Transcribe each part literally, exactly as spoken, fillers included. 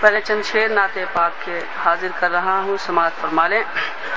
پہلے چند شعر نعت پاک کے حاضر کر رہا ہوں، سماعت فرما لیں۔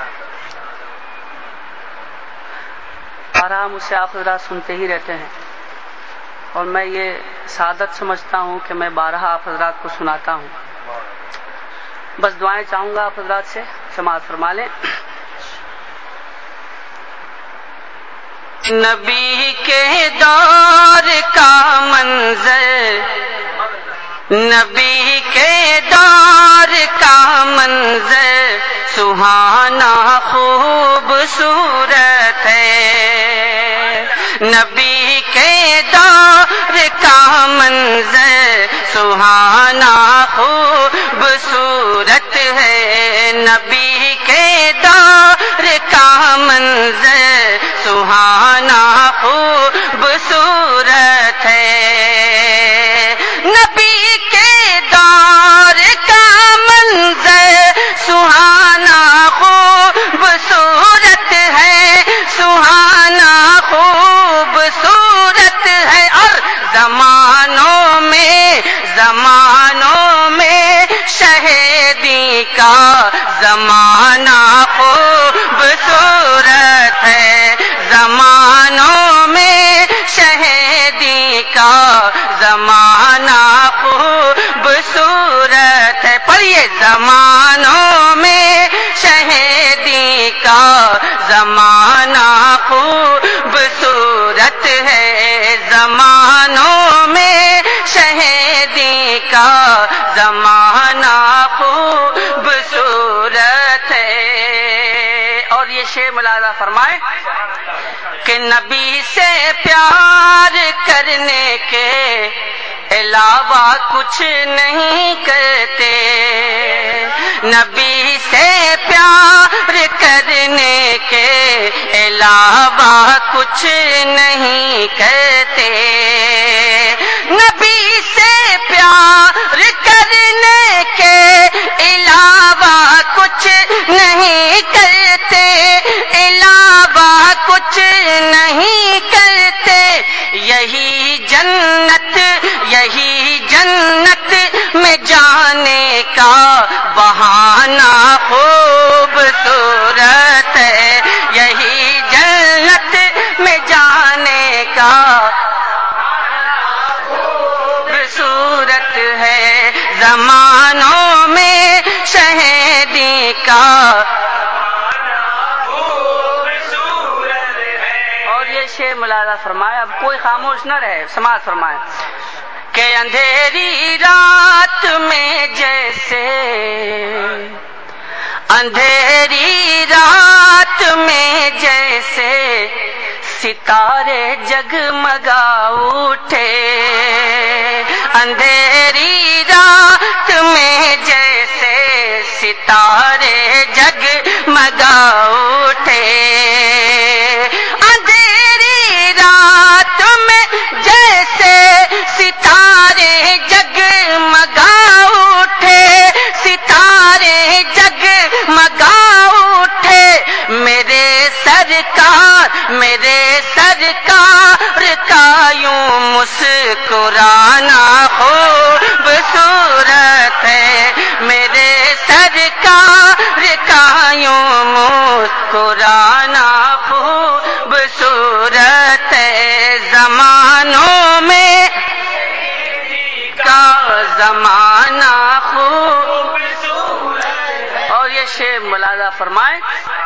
بارہا مجھ سے آپ حضرات سنتے ہی رہتے ہیں اور میں یہ سعادت سمجھتا ہوں کہ میں بارہا آپ حضرات کو سناتا ہوں۔ بس دعائیں چاہوں گا آپ حضرات سے، سماعت فرما لیں۔ نبی کے دور کا منظر، نبی کے دور کا منظر سہانا خوبصورت ہے، نبی کے دور کا منظر سہانا خوبصورت ہے، نبی کے دور کا منظر سہانا خوبصورت ہے، نبی کے دور کا منظر سہانا خوبصورت ہے، سہانا خوبصورت ہے، اور زمانوں میں زمانوں میں شہیدی کا زمانہ خوبصورت ہے، زمانوں میں شہیدی کا زمانہ خوبصورت ہے، پڑھیے زمانوں میں شہیدی کا زمانہ خوبصورت ہے، زمانوں میں شہیدی کا زمانہ خوبصورت ہے۔ اور یہ شعر ملاحظہ فرمائے کہ نبی سے پیار کرنے کے علاوہ کچھ نہیں کرتے، نبی سے پیار کرنے کے علاوہ کچھ نہیں کرتے، نبی سے پیار کرنے کے علاوہ کچھ نہیں کرتے، علاوہ کچھ نہیں کرتے، یہی جنت یہی جنت میں جانے کا بہانہ خوبصورت ہے، یہی جنت میں جانے کا خوبصورت ہے، زمانوں میں شہیدی کا شعر ملاحظہ فرمائے، اب کوئی خاموش نہ رہے، سماعت فرمائے کہ اندھیری رات میں جیسے اندھیری رات میں جیسے ستارے جگمگا اٹھے، اندھیری رات میں جیسے ستارے جگمگا اٹھے، رات میں جیسے ستارے جگمگا اٹھے، ستارے جگمگا اٹھے، میرے سرکار میرے سرکار کا یوں مسکرانا خوبصورت ہے، میرے سرکار کا یوں مسکرانا خوبصورت ہے، زمانوں میں کا زمانہ خوبصورت۔ اور یہ شعر ملاحظہ فرمائیں،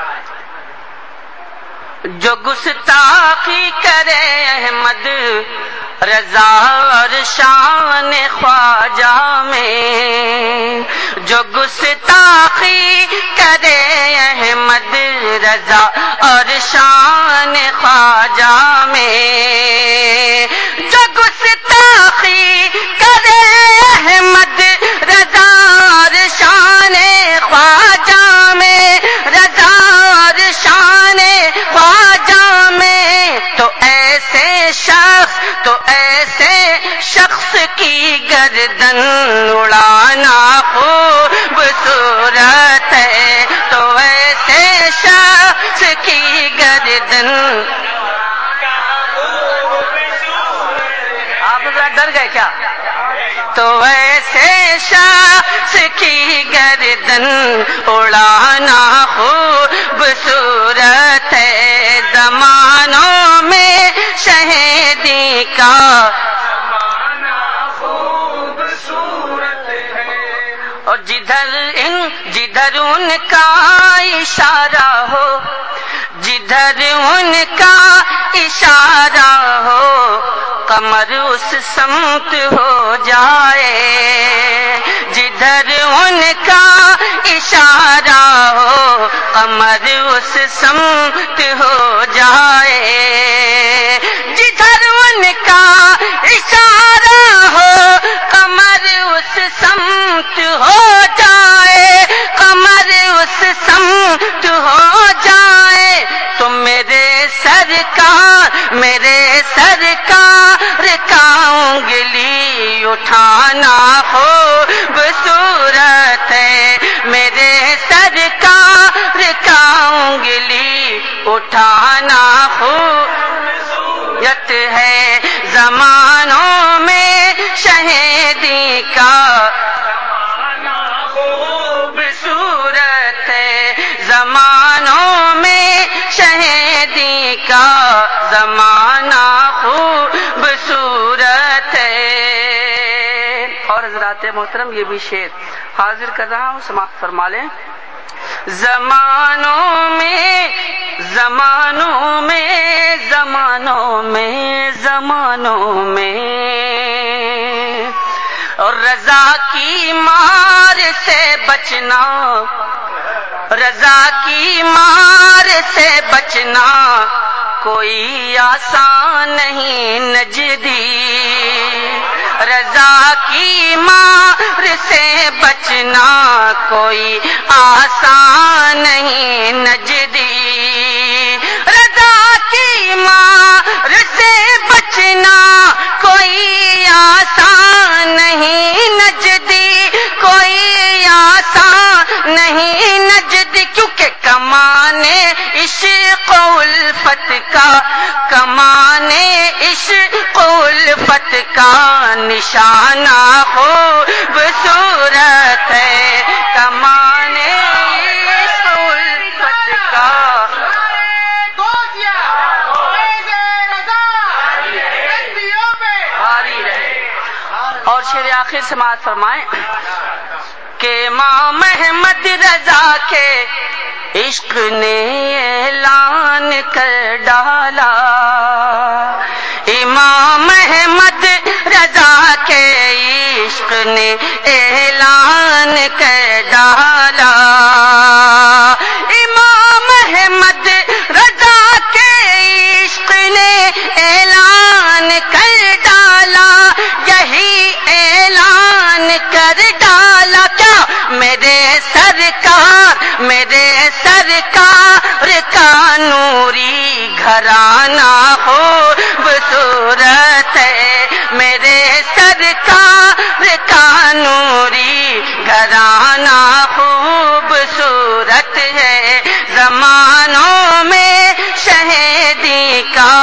جو گستاخی کرے احمد رضا اور شان خواجہ میں، جو گستاخی کرے احمد رضا اور شان خواجہ میں، جو گستاخی کرے احمد رضا اور شان خواجہ میں، رضا اور شان خواجہ میں، تو ایسے شخص تو ایسے شخص کی گردن اڑانا خوبصورت ہے، تو ایسے شخص کی گردن آپ ذرا ڈر گئے کیا؟ تو ایسے شخص کی گردن اڑانا خوبصورت ہے، زمانوں میں شہیدی کا اور جدھر ان جدھر ان کا اشارہ ہو، جدھر ان کا اشارہ ہو، قمر اس سمت ہو جائے، جدھر ان کا اشارہ ہو، قمر اس سمت ہو جائے، جدھر ان کا اشارہ ہو، قمر اس سمت ہو جائے، قمر اس سمت ہو جائے، تو میرے سرکار میرے سرکار کا انگلی اٹھانا خوبصورت ہے، میرے سرکار کا انگلی اٹھانا خوبصورت ہے، زمانوں میں شہیدی کا خوبصورت ہے، زمانوں میں شہیدی کا زمانہ خوبصورت ہے۔ اور حضرات محترم یہ بھی شعر حاضر کر رہا ہوں، سماعت فرما لیں۔ زمانوں میں زمانوں میں زمانوں میں زمانوں میں اور رضا کی مار سے بچنا، رضا کی مار سے بچنا کوئی آسان نہیں نجدی، رضا کی مار سے بچنا کوئی آسان نہیں نجدی، رضا کی مار سے بچنا کوئی آسان نہیں نجدی، کوئی آسان نہیں نجدی، کیونکہ کمانے عشق و الفت کا، کمانے عشق و الفت کا نشانہ خوبصورت ہے، کمانے عشق و الفت کا اور شعر آخر سماعت فرمائیں کہ امام احمد رضا کے عشق نے اعلان کر ڈالا، امام احمد رضا کے عشق نے اعلان کر ڈالا، امام احمد رضا کے عشق نے اعلان کر ڈالا، یہی اعلان کر ڈالا کیا میرے سرکار میرے سرکار کا نوری گھرانہ خوبصورت ہے، میرے سرکار کا نوری گھرانہ خوبصورت ہے، زمانوں میں شہیدی کا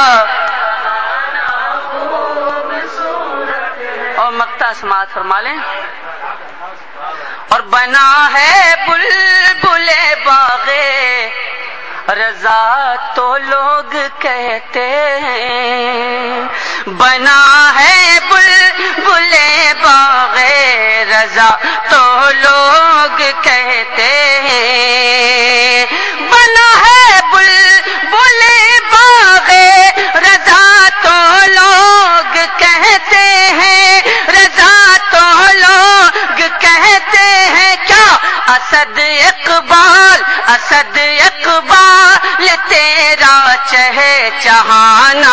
اور مقطع سماعت فرما لیں۔ اور بنا ہے بلبل باغے رضا تو لوگ کہتے ہیں، بنا ہے بلبل باغے رضا تو لوگ کہتے ہیں، بنا ہے بلبل باغے رضا تو لوگ کہتے ہیں، رضا تو لوگ کہتے ہیں، کیا اسد اقبال اسد اقبال تیرا چہچہانا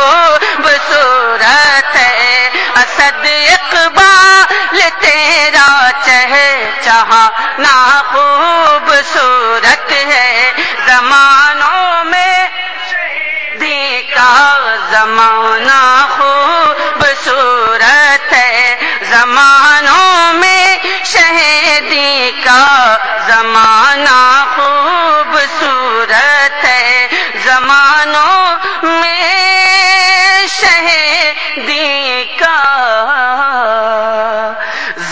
خوبصورت ہے، اسد اقبال تیرا چہچہانا خوبصورت ہے، زمانوں میں شہیدی کا زمانہ خوبصورت ہے، زمانوں میں شہیدی کا زمانہ خوبصورت ہے، زمانوں میں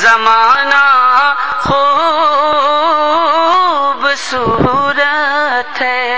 زمانہ خوبصورت ہے